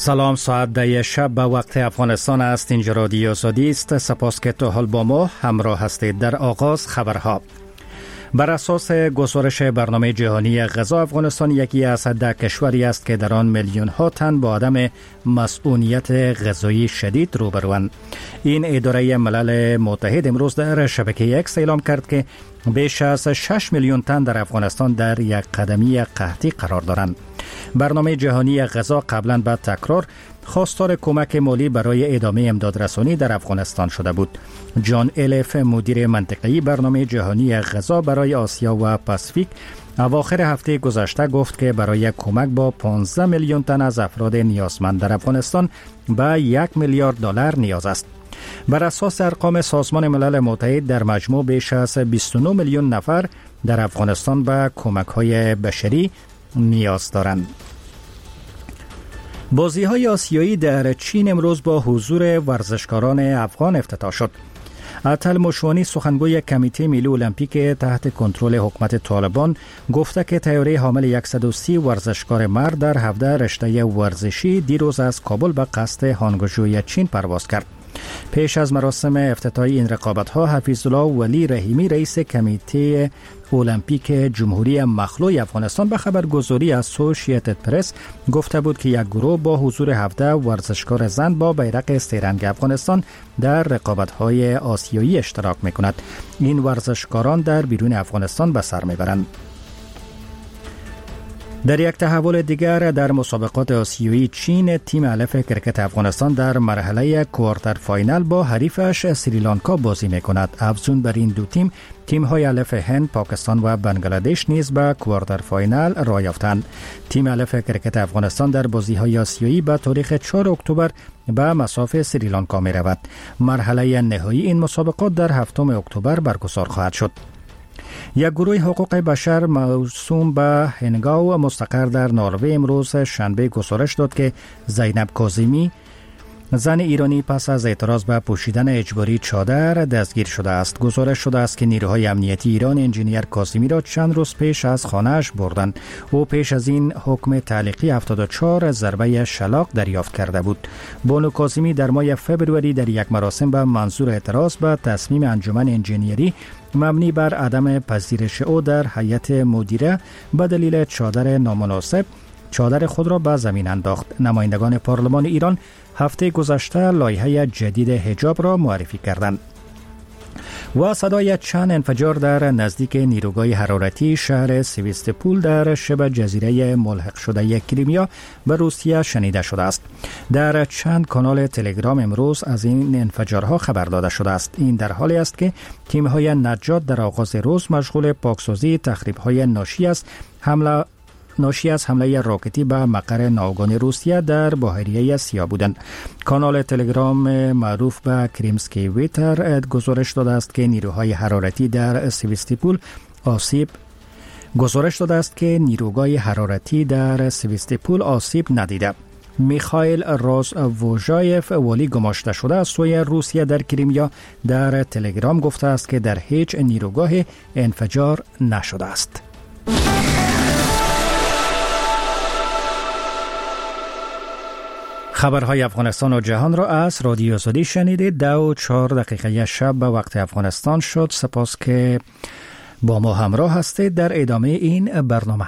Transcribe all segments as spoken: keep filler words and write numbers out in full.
سلام، ساعت ده شب به وقت افغانستان است. اینجا رادیو آزادی است. سپاس که تا حال با ما همراه هستید. در آغاز خبرها. بر اساس گزارش برنامه جهانی غذا، افغانستان یکی از ده کشوری است که در آن میلیون ها تن با عدم مسئولیت غذایی شدید روبروند. این اداره ملل متحد امروز در شبکه اکس اعلام کرد که بیش از شش میلیون تن در افغانستان در یک قدمی قحطی قرار دارند. برنامه جهانی غذا قبلا به تکرار خواستار کمک مالی برای ادامه امدادرسانی در افغانستان شده بود. جان الیف، مدیر منطقه‌ای برنامه جهانی غذا برای آسیا و پاسیفیک، اواخر هفته گذشته گفت که برای کمک با پانزده میلیون تن از افراد نیازمند در افغانستان به یک میلیارد دلار نیاز است. بر اساس ارقام سازمان ملل متحد در مجموع بیش از بیست و نه میلیون نفر در افغانستان به کمک‌های بشری نیاز دارند. بازی‌های آسیایی در چین امروز با حضور ورزشکاران افغان افتتاح شد. عطل مشوانی، سخنگوی کمیته ملی المپیک تحت کنترل حکومت طالبان، گفته که طیاره حامل صد و سی ورزشکار مرد در هفده رشته ورزشی دیروز از کابل به قصد هانگژو چین پرواز کرد. پیش از مراسم افتتاحی این رقابت‌ها، حفیظالله ولی رحیمی، رئیس کمیته المپیک جمهوری مخلوع افغانستان، به خبرگزاری اسوسییتد پرس گفته بود که یک گروه با حضور هفده ورزشکار زن با بیرق سه‌رنگ افغانستان در رقابت‌های آسیایی اشتراک می‌کند. این ورزشکاران در بیرون افغانستان به سر می‌برند. در یک تحول دیگر در مسابقات آسیایی، چین، تیم الف کرکت افغانستان در مرحله کوارتر فاینال با حریفش سریلانکا بازی می‌کند. افزون بر این دو تیم، تیم‌های الف هند، پاکستان و بنگلادش نیز به کوارتر فاینال راه یافتند. تیم الف کرکت افغانستان در بازی‌های آسیایی به تاریخ چهارم اکتبر به مصاف سریلانکا می‌رود. مرحله نهایی این مسابقات در هفتم اکتبر برگزار خواهد شد. یک گروه حقوق بشر موسوم به هنگاو مستقر در نروژ امروز شنبه گزارش داد که زینب کاظمی، زن ایرانی، پس از اعتراض به پوشیدن اجباری چادر دستگیر شده است. گزارش شده است که نیروهای امنیتی ایران انجینیر کاظمی را چند روز پیش از خانه‌اش بردند. او پیش از این حکم تعلیقی هفتاد و چهار ضربه شلاق دریافت کرده بود. بانو کاظمی در ماه فوریه در یک مراسم به منظور اعتراض به تصمیم انجمن انجینیری مبنی بر عدم پذیرش او در هیئت مدیره به دلیل چادر نامناسب چادر خود را به زمین انداخت. نمایندگان پارلمان ایران هفته گذشته لایحه جدید حجاب را معرفی کردند. و صدای چند انفجار در نزدیک نیروگاه حرارتی شهر سیویستوپول در شبه جزیره ملحق شده کریمیا به روسیه شنیده شده است. در چند کانال تلگرام امروز از این انفجارها خبر داده شده است. این در حالی است که تیم‌های نجات در آغاز روز مشغول پاکسازی تخریب‌های ناشی از حمله ناشی از حمله راکتی به مقر ناوگان روسیه در بحیره سیاه بودند. کانال تلگرام معروف به کریمسکی ویتر گزارش داده است که نیروهای حرارتی در سیویستوپول آسیب گزارش داده است که نیروگاه حرارتی در سیویستوپول آسیب ندیده. میخائیل رازوژایف، والی گماشته شده از سوی روسیه در کریمیا، در تلگرام گفته است که در هیچ نیروگاه انفجار نشده است. خبرهای افغانستان و جهان را از رادیو آزادی شنیدید. دو و چهار دقیقه شب به وقت افغانستان شد. سپاس که با ما همراه هستید در ادامه این برنامه.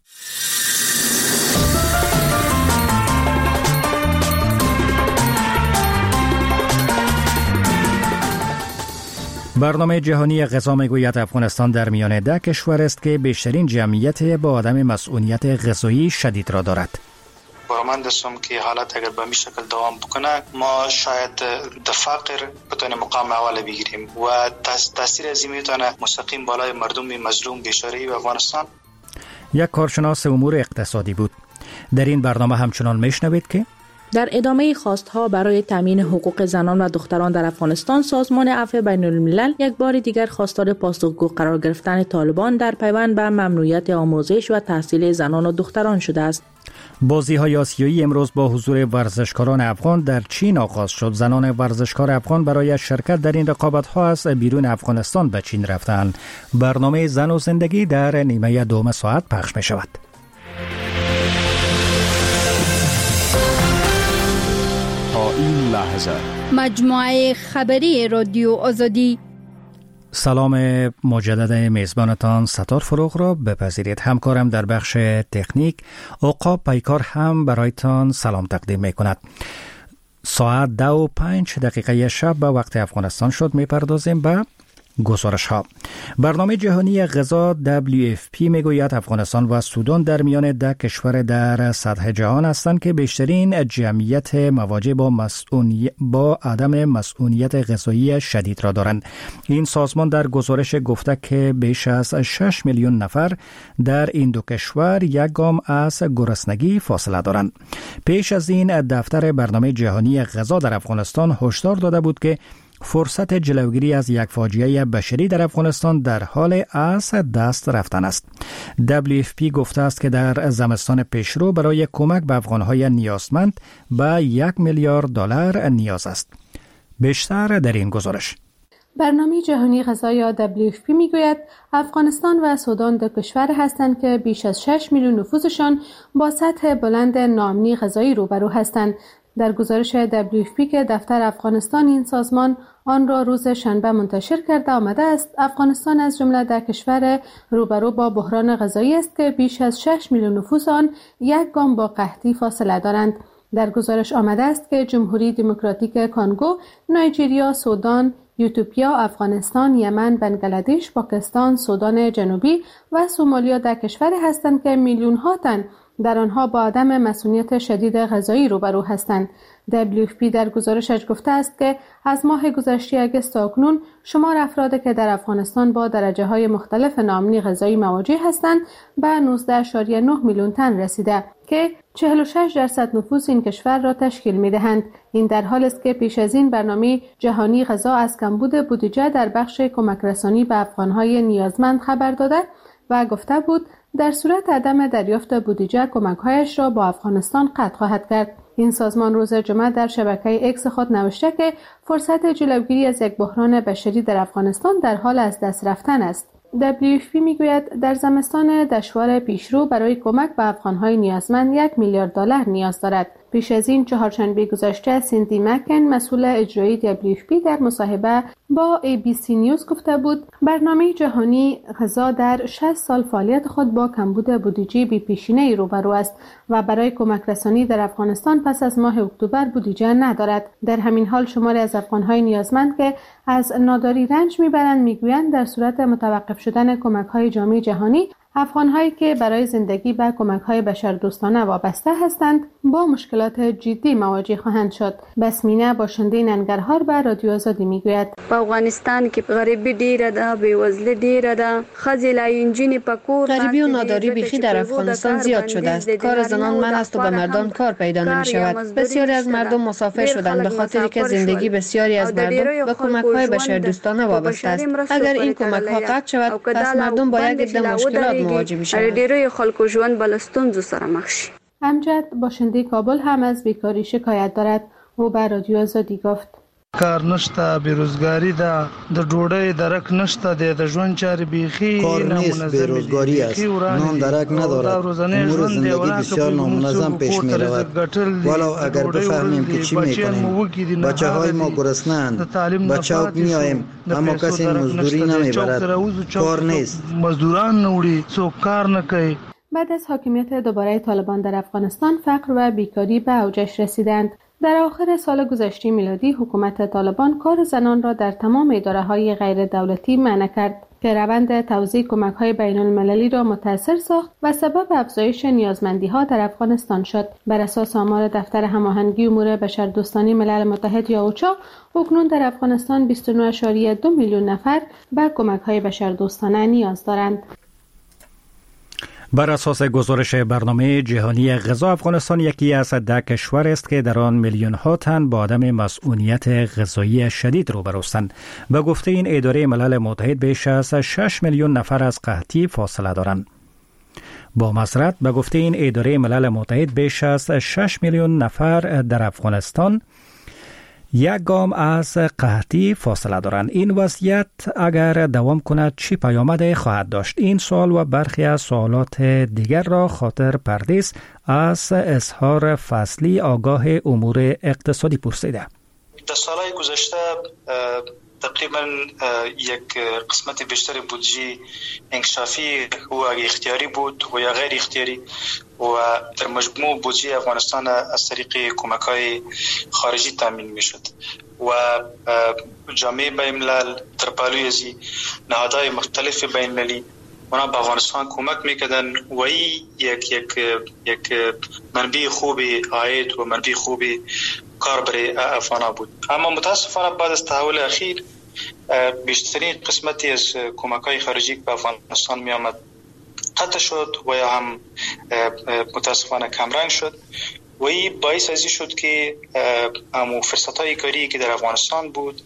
برنامه جهانی غذا میگوید افغانستان در میان ده کشور است که بیشترین جمعیت با عدم مسئولیت غذایی شدید را دارد. باورمند هستم که حالت اگر به این شکل دوام بکنه، ما شاید د فقر بتونه مقام اول بگیریم و تاثیر از این میتونه مستقیم بالای مردم مظلوم بیچاره و افغانستان. یک کارشناس امور اقتصادی بود. در این برنامه همچنان میشنوید که در ادامه خواستها برای تامین حقوق زنان و دختران در افغانستان، سازمان عفو بین الملل یک بار دیگر خواستار پاسخگو قرار گرفتن طالبان در پیوند به ممنوعیت آموزش و تحصیل زنان و دختران شده است. بازی‌های آسیایی امروز با حضور ورزشکاران افغان در چین آغاز شد. زنان ورزشکار افغان برای شرکت در این رقابت‌ها از بیرون افغانستان به چین رفتند. برنامه زن و زندگی در نیمه دوم ساعت پخش می‌شود. این لحظه. مجموعه خبری رادیو آزادی. سلام مجدد میزبانتان ستار فروغ را بپذیرید. همکارم در بخش تکنیک عقاب پیکار هم برایتان سلام تقدیم می کند. ساعت دو و پنج دقیقه شب به وقت افغانستان شد. می پردازیم به گزارش ها. برنامه جهانی غذا دبلیو اف پی میگوید افغانستان و سودان در میان ده کشور در سطح جهان هستند که بیشترین جمعیت مواجه با مسئولی... با عدم مسئولیت غذایی شدید را دارند. این سازمان در گزارش گفته که بیش از شش میلیون نفر در این دو کشور یک گام از گرسنگی فاصله دارند. پیش از این دفتر برنامه جهانی غذا در افغانستان هشدار داده بود که فرصت جلوگیری از یک فاجعه بشری در افغانستان در حال از دست رفتن است. دبلیو اف پی گفته است که در زمستان پیشرو برای کمک به افغانهای نیازمند به یک میلیارد دلار نیاز است. بیشتر در این گزارش. برنامه جهانی غذا یا دبلیو اف پی میگوید افغانستان و سودان دو کشور هستند که بیش از شش میلیون نفوسشان با سطح بلند ناامنی غذایی روبرو هستند. در گزارش دبلیو اف پی که دفتر افغانستان این سازمان آن را روز شنبه منتشر کرده آمده است، افغانستان از جمله ده کشور روبرو با بحران غذایی است که بیش از شش میلیون نفوس آن یک گام با قحطی فاصله دارند. در گزارش آمده است که جمهوری دموکراتیک کنگو، نایجریا، سودان، ایتیوپیا، افغانستان، یمن، بنگلادش، پاکستان، سودان جنوبی و سومالیا در کشور هستند که میلیون ها تن در آنها با عدم مسئولیت شدید غذایی روبرو هستند. دبلیو اف پی در گزارشش گفته است که از ماه گذشته اگست تا اکنون شمار افرادی که در افغانستان با درجه های مختلف ناامنی غذایی مواجه هستند به نوزده ممیز نه میلیون تن رسیده که چهل و شش درصد نفوس این کشور را تشکیل می دهند. این در حالی است که پیش از این برنامه جهانی غذا از کمبود بودجه در بخش کمک رسانی به افغانهای نیازمند خبر داده و گفته بود در صورت عدم دریافت بودجه کمک‌هایش را با افغانستان قطع خواهد کرد. این سازمان روز جمعه در شبکه اکس خود نوشته که فرصت جلوگیری از یک بحران بشری در افغانستان در حال از دست رفتن است. دبلیو اف پی میگوید در زمستان دشوار پیشرو برای کمک به افغانهای نیازمند یک میلیارد دلار نیاز دارد. پیش از این چهارشنبه گذشته سیندی مکن مسئول اجرایی دبلیو اف پی در مصاحبه با ای بی سی نیوز گفته بود برنامه جهانی غذا در شصت سال فعالیت خود با کمبود بودجه بی پیشینه‌ای روبرو است و برای کمک رسانی در افغانستان پس از ماه اکتبر بودجه ندارد. در همین حال شماری از افغانهای نیازمند که از ناداری رنج میبرند میگویند در صورت متوقف شدن کمک‌های جامعه جهانی افغان‌هایی که برای زندگی به کمک‌های بشردوستانه وابسته هستند با مشکلات جدی مواجه خواهند شد. بسمینه باشنده ننگرهار به رادیو آزادی میگوید په افغانستان کې غریبی ډیره ده، بیوزلی ډیره ده، ښځې لا انجینې په کور غریبی و ناداری بیخی در افغانستان زیاد شده است. کار زنان من است و به مردان کار پیدا نمی‌شود. بسیاری از مردم مسافر شدند به خاطری که زندگی بسیاری از مردم به کمک‌های بشردوستانه وابسته است. اگر این کمک‌ها قطع شود پس مردم با یک عده مشکلات مواجه می‌شوند. ډیری خلکو ژوند بل ستونزو سره مخ شي. امجد باشنده کابل هم از بیکاری شکایت دارد. او به رادیو آزادی گفت کار نشته، بیروزگاری ده، د ډوډۍ درک نشته، د ژوند چارې بیخي کار نیست، بیروزگاری است، نان درک ندارد، امور زندگی بسیار نامنظم پیش می رود. ولو اگر بفهمیم که چی می کنیم، بچه های ما گرسنه‌اند، به چوک می آییم اما کسی مزدوری نمی برد، کار نیست، مزدوران نوړي، څوک کار نه کوي. بعد از حاکمیت دوباره طالبان در افغانستان فقر و بیکاری به اوجش رسیدند. در آخر سال گذشته میلادی حکومت طالبان کار زنان را در تمام اداره‌های غیر دولتی منع کرد که روند توزیع کمک‌های بین‌المللی را متأثر ساخت و سبب افزایش نیازمندی‌ها در افغانستان شد. بر اساس آمار دفتر هماهنگی امور بشردوستانه ملل متحد یا اوچا، اکنون در افغانستان بیست و نه ممیز دو میلیون نفر به کمک‌های بشردوستانه نیاز دارند. بر اساس گزارش برنامه جهانی غذا افغانستان یکی از ده کشور است که در آن میلیون ها تن با عدم مسئولیت غذایی شدید روبروستند. به گفته این اداره ملل متحد بیش از شش میلیون نفر از قحطی فاصله دارند. با معذرت به گفته این اداره ملل متحد بیش از شش میلیون نفر در افغانستان یک گام از قحطی فاصله دارند. این وضعیت اگر دوام کند چی پیامد خواهد داشت؟ این سوال و برخی از سوالات دیگر را خاطر پردیس از اظهار فصلی آگاه امور اقتصادی پرسیده. در سالهای گذشته تقریبا یک قسمت بیشتر بودجه انکشافی و اختیاری بود و یا غیر اختیاری و در مجموع بودجه افغانستان از طریق کمک‌های خارجی تامین میشد و جامعه بین‌الملل در پالوی از نهادهای مختلف بین‌المللی اونا به افغانستان کمک میکردن و این یک یک یک منبع خوب عاید و منبع خوب کار برای افغان‌ها بود. اما متاسفانه بعد از تحول اخیر بیشترین قسمتی از کمک‌های خارجی به افغانستان می آمد قطع شد و یا هم متاسفانه کمرنگ شد و این باعث ازی شد که همو فرصت‌های کاری که در افغانستان بود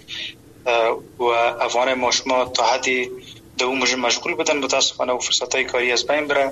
و افغان ما شما تا حدی در اون مشغول بودن متاسفانه و فرصت‌های کاری از بین بره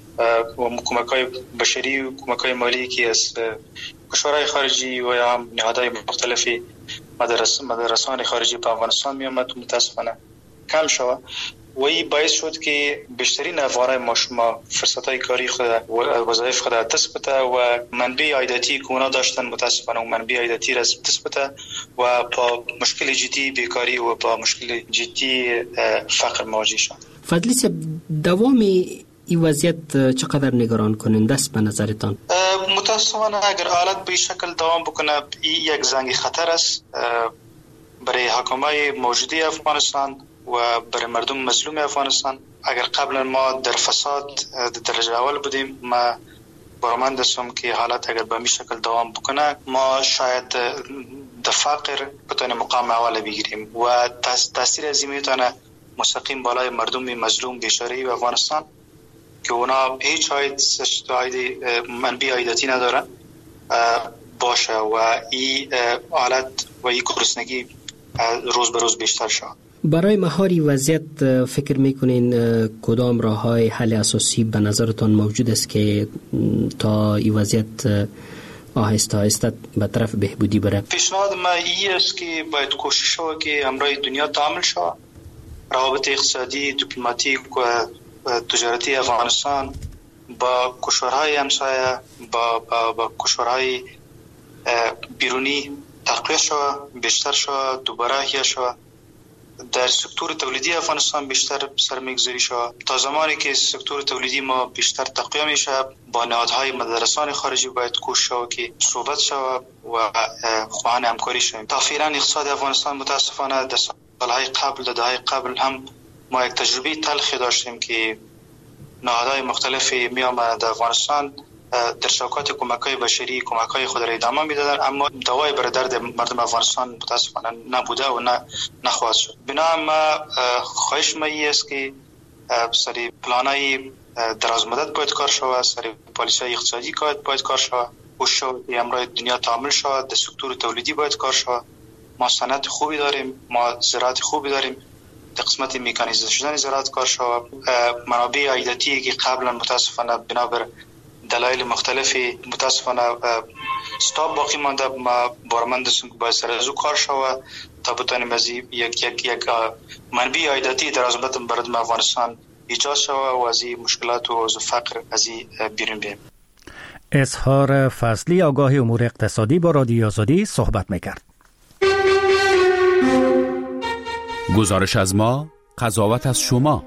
و کمک‌های بشری و کمک‌های مالی که از کشورهای خارجی و یا هم نهادهای مختلفی مدرس مدرسان خارجی به افغانستان می آمد متاسفانه کم شد و این باعث شد که بیشترین افغانای ما شما فرصت‌های کاری خود و وظایف خود دست بده و منبع عایداتی که اونا داشتن متاسفانه اون منبع عایداتی را دست بده و با مشکل جدی بیکاری و با مشکل جدی فقر مواجه شد. فضلی صاحب دوام این وضعیت چقدر نگران کننده است به نظرتان؟ متاسفانه اگر حالت به شکل دوام بکنه این یک زنگ خطر است برای حکومت موجودی افغانستان و برای مردم مظلوم افغانستان. اگر قبلا ما در فساد در درجه اول بودیم، ما برآمد هستم که حالت اگر به این شکل دوام بکنه ما شاید در فقر بتونه مقام اول بگیریم و تاثیر از این میتونه مستقیم بالای مردم مظلوم بیچاره و افغانستان که اونا هیچ عاید منبع عایداتی ندارن باشه و این حالت و این گرسنگی روز به روز بیشتر شد. برای مهار وضعیت فکر میکنین کدام راه‌های حل اساسی به نظرتان موجود است که تا این وضعیت آهسته آهسته به طرف بهبودی بره؟ پیشنهاد ما این است که باید کوشش شود که همراه دنیا تعامل شود. روابط اقتصادی، دیپلماتیک و تجارتی افغانستان با کشورهای همسایه با با, با کشورهای بیرونی تقویت شود، بیشتر شود، دوباره احیا شود. در سکتور تولیدی افغانستان بیشتر سرمایه‌گذاری شود. تا زمانی که سکتور تولیدی ما بیشتر تقویت میشه با نهادهای مدرسان خارجی باید کوشش شود که صحبت شود و خواهان همکاری شویم. تا فعلا اقتصاد افغانستان متاسفانه در سالهای قبل در دههای قبل هم ما یک تجربه تلخی داشتیم که نهادهای مختلفی می آمدند در افغانستان در شوکات کمک‌های بشری کمک‌های خود را ادامه می‌دادند، اما دوای بر درد مردم افغانستان متاسفانه نبوده و نه نخواهد شد. بنابراین ما خواهش ما است که سری پلان‌های دراز مدت باید کار شود، سری پالیسی‌های اقتصادی باید کار شود، و شود امروز دنیا تعامل شود، در سکتور تولیدی باید کار شود. ما صنعت خوبی داریم، ما زراعت خوبی داریم، در قسمت مکانیزه شدن زراعت کار شود. منابع عایداتی که قبلا متاسفانه بنابر دلایل مختلفی متاسفانه استاب باقی مانده، ما بارمند هستیم که باید سر از او کار شود تا بتانیم از یک یک یک منبع عایداتی در از مدت برای افغانستان ایجاد شود و از این مشکلات و از فقر از این بیرون بیاییم. اظهار فصلی آگاه امور اقتصادی با رادیو آزادی صحبت میکرد. گزارش از ما، قضاوت از شما.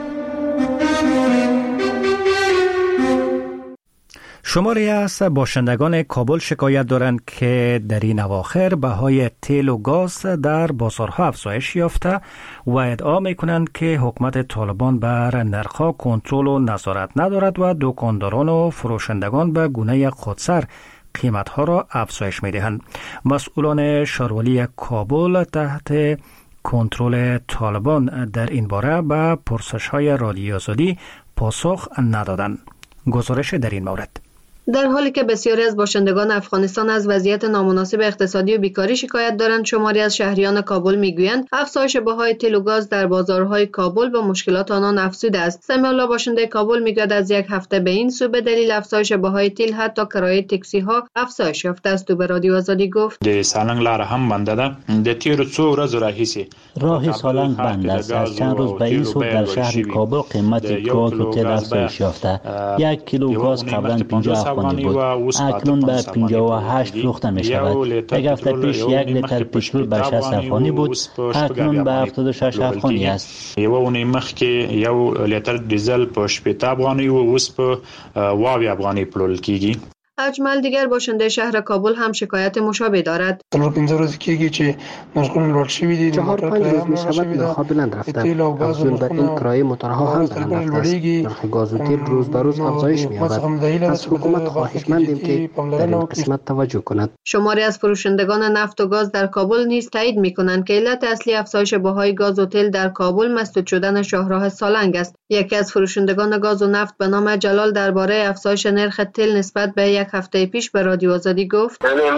شماری از باشندگان کابل شکایت دارند که در این اواخر بهای تیل و گاز در بازارها افزایش یافته و ادعا میکنند که حکومت طالبان بر نرخ‌ها کنترل و نظارت ندارد و دکانداران و فروشندگان به گونه خودسر قیمتها را افزایش میدهند. مسئولان شهرولی کابل تحت کنترل طالبان در این باره به پرسش‌های رادیو آزادی پاسخ ندادند. گزارش در این مورد در حالی که بسیاری از باشندگان افغانستان از وضعیت نامناسب اقتصادی و بیکاری شکایت دارند، شماری از شهریان کابل میگویند افزایش بهای تیل و گاز در بازارهای کابل با مشکلات آنان افزوده است. سمیع الله باشنده کابل میگوید از یک هفته به این سو به دلیل افزایش بهای تیل حتی کرایه تاکسی ها افزایش یافته است. او به رادیو آزادی گفت: د سالنګ لار هم بنده ده. د تیر څو ورځې راهیسي راه سالنگ بند است. از چند روز به این سو در شهر کابل قیمت کراک و تیل افزایش یافته. یک کیلو گاز قبلا پنجاه افغانی بود، اکنون به پنجاه و هشت فروخته می شود. یک هفته پیش یک لیتر پترول به شصت افغانی بود، اکنون به هفتاد و شش افغانی است. یو اونۍ مخکې یو لیتر دیزل په شپږ افغانی و اوس په واوی افغانی پلورل کیږي. اجمل دیگر باشنده شهر کابل هم شکایت مشابه دارد. چهار پنج روز کیږي چې مشغول لوټ شوی دي. چهار پنج روز می شود نرخ‌ها بلند رفته. افزون بر این کرایه موتورها هم بلند رفته است. نرخ گاز و تیل روز به روز افزایش می‌یابد. از حکومت خواهشمندیم که در این قسمت توجه کند. شماری از فروشندگان نفت و گاز در کابل نیز تایید می‌کنند که علت اصلی افزایش بهای گاز و تیل در کابل مسدود شدن شاهراه سالنگ است. یکی از فروشندگان گاز و نفت به نام جلال درباره افزایش نرخ تیل نسبت به یک هفته پیش به رادیو آزادی گفت: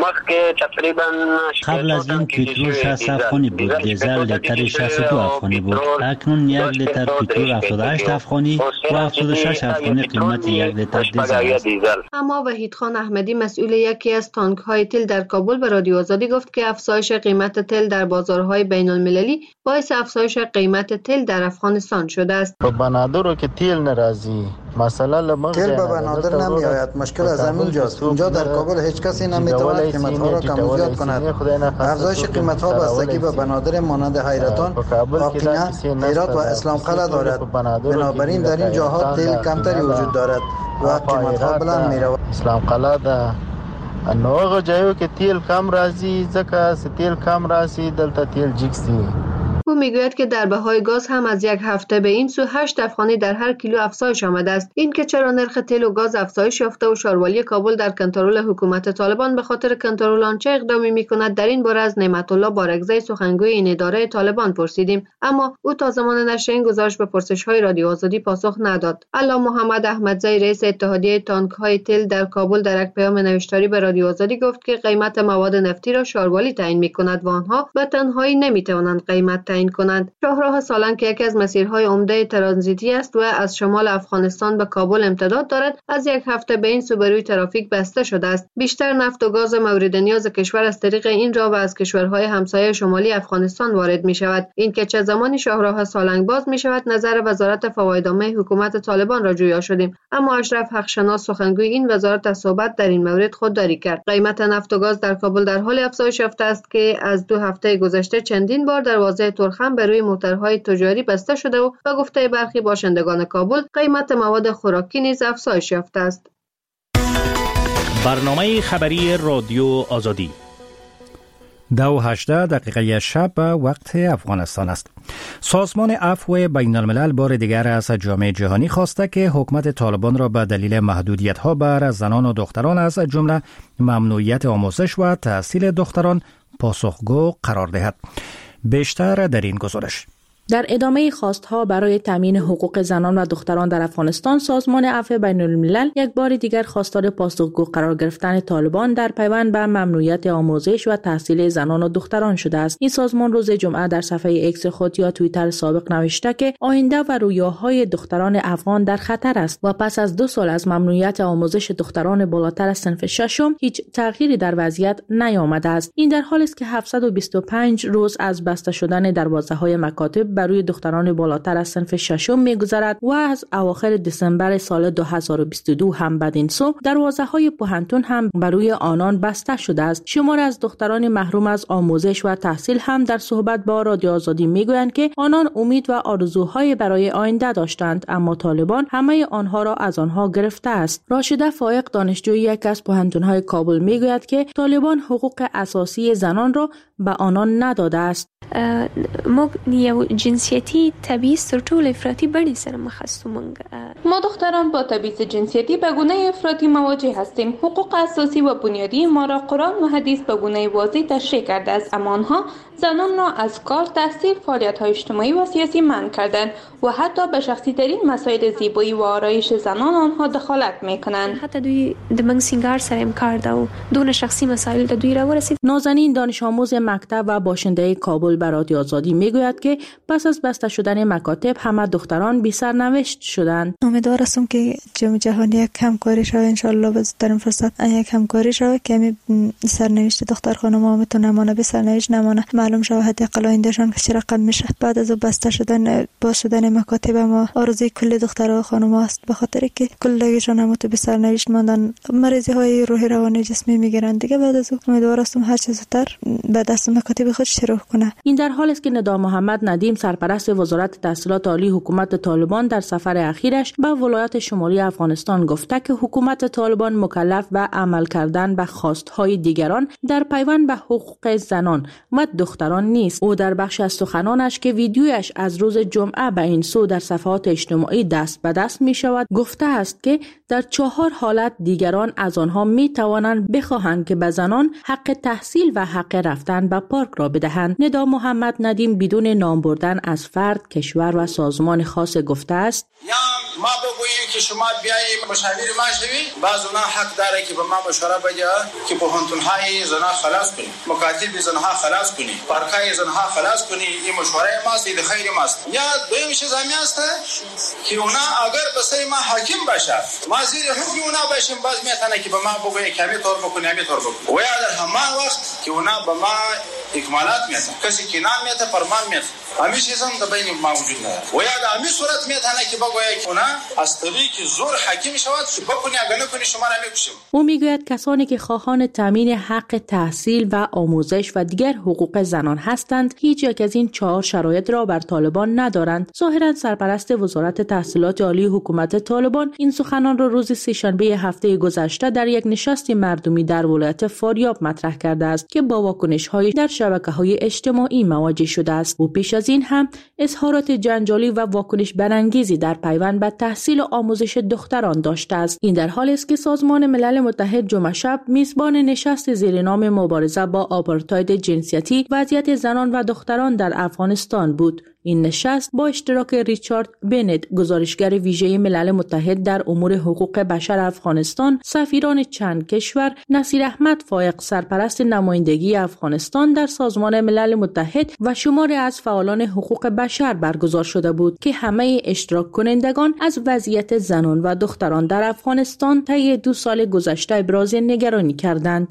قبل از این پترول شصت افغانی بود، دیزل لیتر شصت و دو افغانی بود، اکنون یک لیتر پترول هفتاد و هشت افغانی و هفتاد و شش افغانی قیمت یک لیتر دیزل است. اما وحید خان احمدی مسئول یکی از تانک های تیل در کابل به رادیو آزادی گفت که افزایش قیمت تیل در بازارهای بین المللی باعث افزایش قیمت تیل در افغانستان شده است. بنادر که تیل ناراضی مثلا لمغ تیل به بنادر نمی آید. مشکل از همین جاست. اینجا در کابل هیچ کسی نمیتواند قیمت ها را کم و زیاد کند. افزایش قیمت ها بستگی به بنادر مانند حیرتان، آقینه، هرات و اسلام قلعه دارد. بنابراین در این جاها تیل کمتری وجود دارد و قیمت ها بلند می رود. اسلام قلعه ده انو جایو که تیل کم راځي ځکه تیل کم راځي دلته تیل جیکسی. او میگوید که در بهای گاز هم از یک هفته به این سو هشت افغانی در هر کیلو افزایش آمده است. این که چرا نرخ تیل و گاز افزایش یافته و شاروالی کابل در کنترل حکومت طالبان به خاطر کنترل آنچه اقدامی میکند در این باره از نعمت الله بارکزی سخنگوی این اداره طالبان پرسیدیم، اما او تا زمان نشر این گزارش به پرسش‌های رادیو آزادی پاسخ نداد. الا محمد احمدزی رئیس اتحادیه تانک‌های تیل در کابل در یک پیام نوشتاری به رادیو آزادی گفت که قیمت مواد نفتی را شاروالی تعیین میکند و آنها به تنهایی نمیتوانند قیمت تعیین کنند. شاهراه سالنگ که یکی از مسیرهای عمده ترانزیتی است و از شمال افغانستان به کابل امتداد دارد، از یک هفته به این سو بر روی ترافیک بسته شده است. بیشتر نفت و گاز مورد نیاز کشور از طریق این راه و از کشورهای همسایه شمالی افغانستان وارد می شود. این که چه زمانی شاهراه سالنگ باز می شود نظر وزارت فوایدنامه حکومت طالبان را جویا شدیم، اما اشرف حقشناس سخنگوی این وزارت از صحبت در این مورد خودداری کرد. قیمت نفت و گاز در کابل در حال افزایش یافته است که از دو هفته گذشته چندین بار دروازه ترخم به روی موتورهای تجاری بسته شده و به گفته برخی باشندگان کابل قیمت مواد خوراکی نیز افزایش یافته است. برنامه خبری رادیو آزادی دو و هجده دقیقه شب وقت افغانستان است. سازمان عفو بین الملل بار دیگر از جامعه جهانی خواسته که حکومت طالبان را به دلیل محدودیت‌ها بر زنان و دختران از جمله ممنوعیت آموزش و تحصیل دختران پاسخگو قرار دهد. بیشتر در این گزارش. در ادامه خواستها برای تامین حقوق زنان و دختران در افغانستان، سازمان عفو بین الملل یک بار دیگر خواستار پاسخگو قرار گرفتن طالبان در پیوند به ممنوعیت آموزش و تحصیل زنان و دختران شده است. این سازمان روز جمعه در صفحه اکس خود یا توییتر سابق نوشته که آینده و رویاهای دختران افغان در خطر است و پس از دو سال از ممنوعیت آموزش دختران بالاتر از صنف ششم هیچ تغییری در وضعیت نیامده است. این در حالی است که هفتصد و بیست و پنج روز از بسته شدن دروازه‌های مکاتب بر روی دختران بالاتر از صنف ششم می‌گذرد و از اواخر دسامبر سال دو هزار و بیست و دو هم بدین سو دروازه‌های پوهنتون هم بر روی آنان بسته شده است. شمار از دختران محروم از آموزش و تحصیل هم در صحبت با رادیو آزادی میگویند که آنان امید و آرزوهای برای آینده داشتند، اما طالبان همه آنها را از آنها گرفته است. راشده فائق دانشجوی یک از پوهنتون‌های کابل میگوید که طالبان حقوق اساسی زنان را به آنان نداده است. موږ یو جنسیتی تبعیض تر ټولو افراطي بڼې سره مخ هستو. ما دختران با تبعیض جنسیتی به گونه افراطی مواجه هستیم. حقوق اساسی و بنیادی ما را قرآن و حدیث به گونه واضح تشریح کرده است، اما آنها زنان را از کار، تحصیل، فعالیت‌های اجتماعی و سیاسی منع کردند و حتی به شخصی ترین مسائل زیبایی و آرایش زنان آنها دخالت می‌کنند. حتی دوی د منګ سینگار سره هم کار دا و دون شخصی مسائل د دوی را ورسید. نازنین دانش آموز مکتب و باشنده کابل به رادیو آزادی میگوید که پس از بسته شدن مکاتب همه دختران بی سرنوشت شدند. امیدوار هستم که جام جهانی یک همکاری شود، ان شاء الله در این فرصت یک همکاری شود که سرنوشت دختر خانم‌ها میتونه نمونه به سرنوشت نمونه معلوم شود حداقل آیندهشان که چه رقم میشه. بعد از بسته شدن باز شدن مکاتب ما آرزوی کل دخترها و خانم‌ها است، به خاطر که کلشان هم به سرنوشت ماندن، مریضی های روحی روانی جسمی میگیرند دیگه. بعد از امیدوار هستم هر چه زودتر به دست مکاتب خود شروع کنه. این در حالی است که ندا محمد ندیم سرپرست وزارت تحصیلات عالی حکومت طالبان در سفر اخیرش به ولایت شمالی افغانستان گفته که حکومت طالبان مکلف به عمل کردن به خواستهای دیگران در پیوند به حقوق زنان و دختران نیست. او در بخش از سخنانش که ویدیویش از روز جمعه به این سو در صفحات اجتماعی دست به دست می شود گفته است که در چهار حالت دیگران از آنها می توانند بخواهند که به زنان حق تحصیل و حق رفتن به پارک را بدهند. ندا محمد ندیم بدون نام بردن از فرد، کشور و سازمان خاص گفته است: یا ما بگوییم که شما بیایید مشاور ما شوید، بعض اونها حق داره که به ما مشوره بده که پوهنتون‌های زنها خلاص کنید، مکاتب زنها خلاص کنید، پارک‌های زنها خلاص کنید. این مشوره ماست، این خیر ماست. یا دویم چیز همی است که اونا اگر به سر ما حاکم باشه، ما زیر حکم اونا باشیم، باز میتونه که به ما بگویه که همی طور بکنی، همی طور بکنی. و یا در همان وقت که اونا به ما اکمالات میتن، کسی که نام میته فرمان میته، همین چیز هم در بین ما وجود نداره. و یا در همین صورت میتونه که بگویه که اونا از طریق زور حاکم شود، بکنی اگر نکنی شما را میکشیم. او میگوید کسانی که خواهان تامین حق تحصیل و آموزش و دیگر حقوق زنان هستند هیچ یک از این چهار شرایط را بر طالبان ندارند. ظاهرا سرپرست وزارت تحصیلات عالی حکومت طالبان این سخنان را روز سه‌شنبه هفته گذشته در یک نشست مردمی در ولایت فاریاب مطرح کرده است که با واکنش‌های در شبکه‌های اجتماعی مواجه شده است. او پیش از این هم اظهارات جنجالی و واکنش برانگیزی در پیوند به تحصیل و آموزش دختران داشته است. این در حالی است که سازمان ملل متحد جمعه شب میزبان نشست زیر نام مبارزه با آپارتاید جنسیتی وضعیت زنان و دختران در افغانستان بود. این نشست با اشتراک ریچارد بنت، گزارشگر ویژه ملل متحد در امور حقوق بشر افغانستان، سفیران چند کشور، نصیر احمد فائق سرپرست نمایندگی افغانستان در سازمان ملل متحد و شماری از فعالان حقوق بشر برگزار شده بود که همه اشتراک کنندگان از وضعیت زنان و دختران در افغانستان طی دو سال گذشته ابراز نگرانی کردند.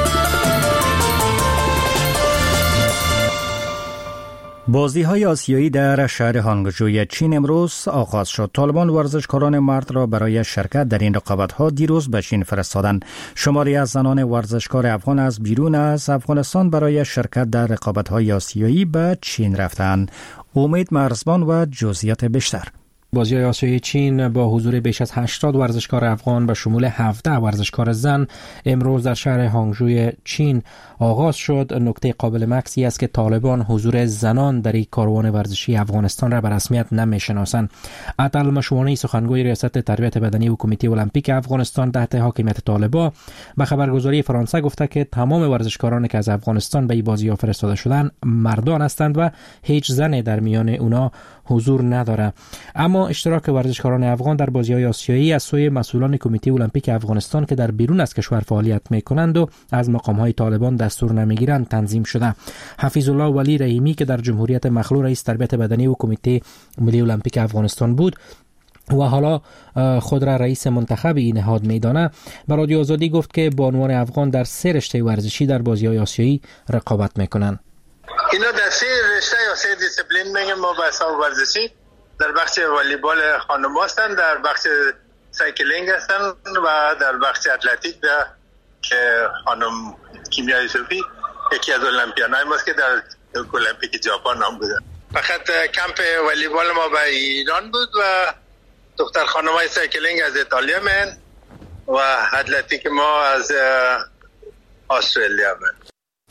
بازی‌های آسیایی در شهر هانگجوی چین امروز آغاز شد. طالبان ورزشکاران مرد را برای شرکت در این رقابت‌ها دیروز به چین فرستادند. شماری از زنان ورزشکار افغان از بیرون از افغانستان برای شرکت در رقابت‌های آسیایی به چین رفتند. امید مرزبان و جزئیات بیشتر. بازی‌های آسیایی چین با حضور بیش از هشتاد ورزشکار افغان به شمول هفده ورزشکار زن امروز در شهر هانگجوی چین آغاز شد. نکته قابل مقصی است که طالبان حضور زنان در این کاروان ورزشی افغانستان را به رسمیت نمی‌شناسند. عطل مشوانی سخنگوی ریاست تربیت بدنی و کمیته المپیک افغانستان تحت حاکمیت طالبان به خبرگزاری فرانسه گفته که تمام ورزشکارانی که از افغانستان به این بازی‌ها فرستاده شدند مردان هستند و هیچ زنی در میان اونا حضور نداره. اما اشتراک ورزشکاران افغان در بازی‌های آسیایی از سوی مسئولان کمیته المپیک افغانستان که در بیرون از کشور فعالیت می‌کنند و از مقام‌های طالبان دستور نمی‌گیرند تنظیم شده. حفیظ الله ولی رحیمی که در جمهوریت مخلوع رئیس تربیت بدنی و کمیته ملی المپیک افغانستان بود و حالا خود را رئیس منتخب این نهاد میدانه، به رادیو آزادی گفت که بانوان افغان در سه رشته ورزشی در بازی‌های آسیایی رقابت می‌کنند. اینا در سه رشته یا سه دیسیپلین میگم ما به حساب ورزشی در بخش والیبال خانم هستن، در بخش سایکلینگ هستن و در بخش اتلتیک که خانم کیمیا یوسفی یکی از المپیانای ماست که در المپیک ژاپن هم بودن. فقط کمپ والیبال ما به ایران بود و دختر خانمای سایکلینگ از ایتالیا من و اتلتیک ما از استرالیا من.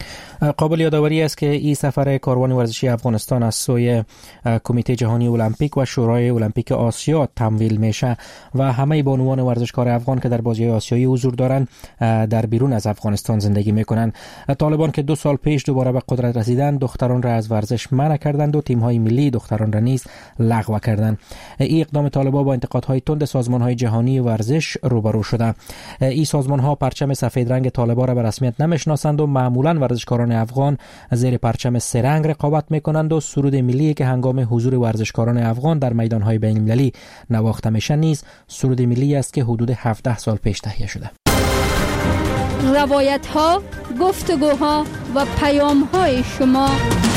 قابل یادآوری است که این سفر کاروان ورزشی افغانستان از سوی کمیته جهانی المپیک و شورای المپیک آسیا تمویل میشه و همه بانوان ورزشکار افغان که در بازی آسیایی حضور دارند در بیرون از افغانستان زندگی میکنند. طالبان که دو سال پیش دوباره به قدرت رسیدند دختران را از ورزش منع کردند و تیم‌های ملی دختران را نیز لغو کردند. این اقدام طالبان با انتقادهای تند سازمان‌های جهانی ورزش روبرو شده. این سازمان‌ها پرچم سفید رنگ طالبان را به رسمیت نمیشناسند و معمولاً ورزشکاران افغان زیر پرچم سه رنگ رقابت میکنند و سرود ملی که هنگام حضور ورزشکاران افغان در میدان‌های بین‌المللی نواخته میشه نیز سرود ملی است که حدود هفده سال پیش تهیه شده. روایت‌ها، گفتگوها و پیام‌های شما.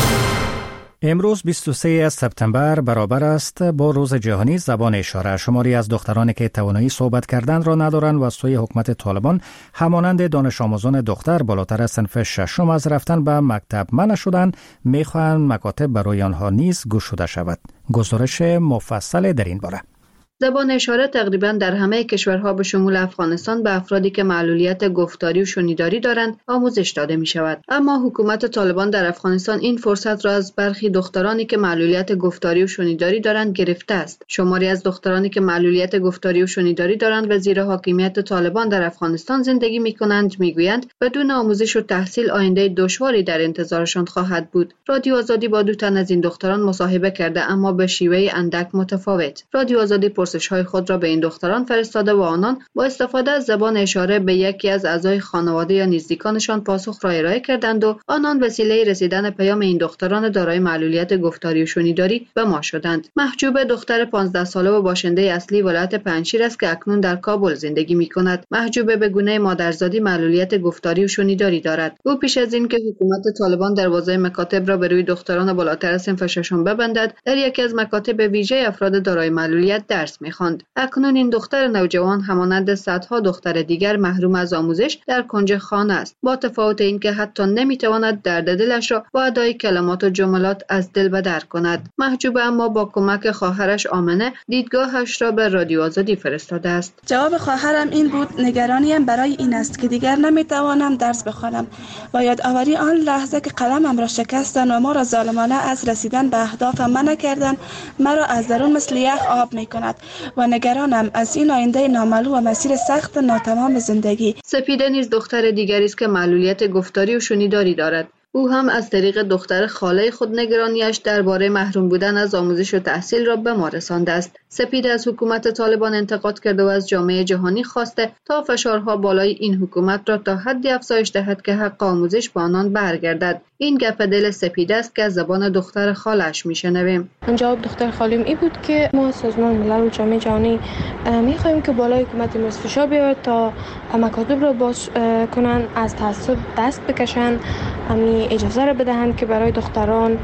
امروز بیست و سوم سپتامبر برابر است با روز جهانی زبان اشاره. شماری از دخترانی که توانایی صحبت کردن را ندارند و از سوی حکومت طالبان همانند دانش آموزان دختر بالاتر از صنف ششم از رفتن به مکتب منع شدند، می‌خواهند مکاتب برای آنها نیز گشوده شود. گزارش مفصل در این باره. زبان اشاره تقریبا در همه کشورها به شمول افغانستان به افرادی که معلولیت گفتاری و شنیداری دارند آموزش داده می شود. اما حکومت طالبان در افغانستان این فرصت را از برخی دخترانی که معلولیت گفتاری و شنیداری دارند گرفته است. شماری از دخترانی که معلولیت گفتاری و شنیداری دارند و زیر حاکمیت طالبان در افغانستان زندگی می کنند می گویند بدون آموزش و تحصیل آینده دشواری در انتظارشان خواهد بود. رادیو آزادی با دو تن از این دختران مصاحبه کرده اما به شیوه اندک متفاوت. رادیو آزادی پرسش‌های خود را به این دختران فرستاده و آنان با استفاده از زبان اشاره به یکی از اعضای خانواده یا نزدیکانشان پاسخ را ارائه کردند و آنان وسیله رسیدن پیام این دختران دارای معلولیت گفتاری و شنیداری به ما شدند. محجوبه دختر پانزده ساله و باشنده اصلی ولایت پنجشیر است که اکنون در کابل زندگی می‌کند. محجوبه به گونه مادرزادی معلولیت گفتاری و شنیداری دارد. او پیش از این که حکومت طالبان دروازه مکاتب را به روی دختران بالاتر از صنف ششم ببندد، در یکی از مکاتب ویژه افراد دارای معلولیت درس می‌خواند. اکنون این دختر نوجوان همانند صدها دختر دیگر محروم از آموزش در کنج خانه است، با تفاوت اینکه حتی نمی‌تواند درد دلش را با ادای کلمات و جملات از دل به در کند. محجوبه اما با کمک خواهرش آمنه دیدگاهش را به رادیو آزادی فرستاده است. جواب خواهرم این بود: نگرانیم برای این است که دیگر نمی‌توانم درس بخوانم و یادآوری آن لحظه که قلمم را شکستند و ما را ظالمانه از رسیدن به اهدافم منع کردند مرا از درون مثل یخ آب می‌کند و نگرانم از این آینده نامعلوم و مسیر سخت ناتمام زندگی. سپیده نیز دختر دیگری است که معلولیت گفتاری و شنیداری دارد. او هم از طریق دختر خاله خود نگرانیش درباره محروم بودن از آموزش و تحصیل را به ما رسانده است. سپیده از حکومت طالبان انتقاد کرده و از جامعه جهانی خواسته تا فشارها بالای این حکومت را تا حدی افزایش دهد که حق آموزش به آنان برگردد. این گپ دل سپیده است که از زبان دختر خالش میشنویم. جواب دختر خالیم این بود که ما سازمان ملل و جامعه جهانی میخواهیم که بالای حکومت امروز فشار بیاید تا مکاتب را باز کنن، از تعصب دست بکشن، همین اجازه را بدهند که برای دختران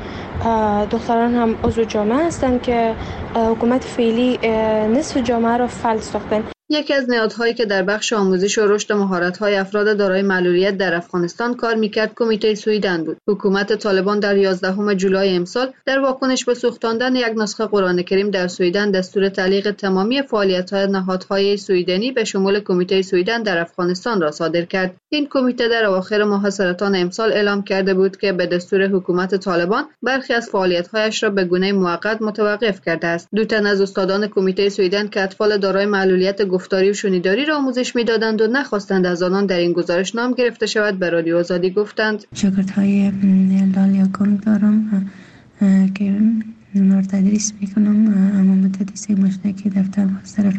دختران هم عضو جامعه هستند که حکومت فعلی نصف جامعه را فلج ساختند. یکی از نهادهایی که در بخش آموزش و رشد مهارت‌های افراد دارای معلولیت در افغانستان کار می‌کرد کمیته سویدن بود. حکومت طالبان در یازدهم جولای امسال در واکنش به سوختاندن یک نسخه قرآن کریم در سویدن دستور تعلیق تمامی فعالیت‌های نهادهای سویدنی به شمول کمیته سویدن در افغانستان را صادر کرد. این کمیته در اواخر ماه سرطان امسال اعلام کرده بود که به دستور حکومت طالبان برخی از فعالیت‌هایش را به گونه موقت متوقف کرده است. دو تن از استادان کمیته سویدن که اطفال دارای معلولیت گفتاری و شنیداری را آموزش می‌دادند و نخواستند از آنان در این گزارش نام گرفته شود به رادیو آزادی گفتند: شاگردهای لال یکم دارم که نور تدریس میکنم، اما مدتی سه ماه که دفتر از طرف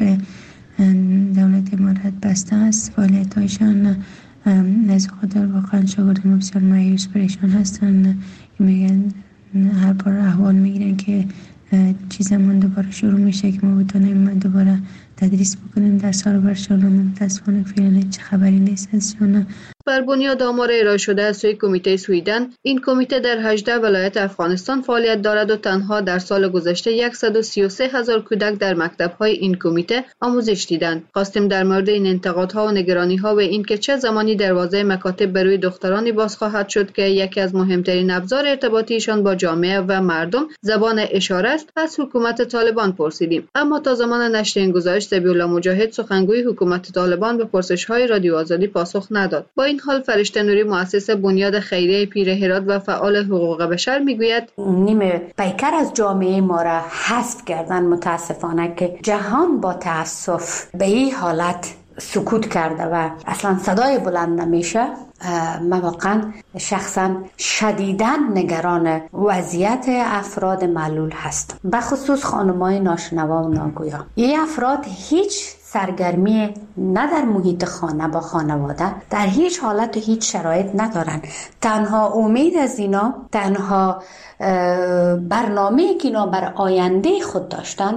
دولت امارات بسته است. فعالیت‌هایشان از خاطر واقعا شاگردان بسیار مایوس پریشان هستند. میگن هر بار احوال میگیرن که چی زمان دوباره شروع میشه که ما بتونیم دوباره تدریس بکنیم در سال برشان. متاسفانه فعلا چه خبری نیست از شما. بر بنیاد آمار ارائه شده از سوی کمیته سویدن، این کمیته در هجده ولایت افغانستان فعالیت دارد و تنها در سال گذشته صد و سی و سه هزار کودک در مکتب‌های این کمیته آموزش دیدند. خواستیم در مورد این انتقادها و نگرانی‌ها و اینکه چه زمانی دروازه مکاتب به روی دخترانی باز خواهد شد که یکی از مهمترین ابزار ارتباطیشان با جامعه و مردم زبان اشاره است، از حکومت طالبان پرسیدیم. اما تا زمان نشر این گزارش ذبیح الله مجاهد سخنگوی حکومت طالبان به پرسش‌های رادیو آزادی پاسخ نداد. با این حال فرشته نوری مؤسس بنیاد خیریه پیر هرات و فعال حقوق بشر میگوید نیمه پیکر از جامعه ما را حذف کردن متاسفانه که جهان با تأسف به این حالت سکوت کرده و اصلا صدای بلند نمیشه. من واقعا شخصا شدیداً نگران وضعیت افراد معلول هستم، به خصوص خانم‌های ناشنوا و ناگویا. این افراد هیچ سرگرمی نه در محیط خانه با خانواده، در هیچ حالت و هیچ شرایط ندارن. تنها امید از اینا، تنها برنامه‌ای که اینا بر آینده خود داشتن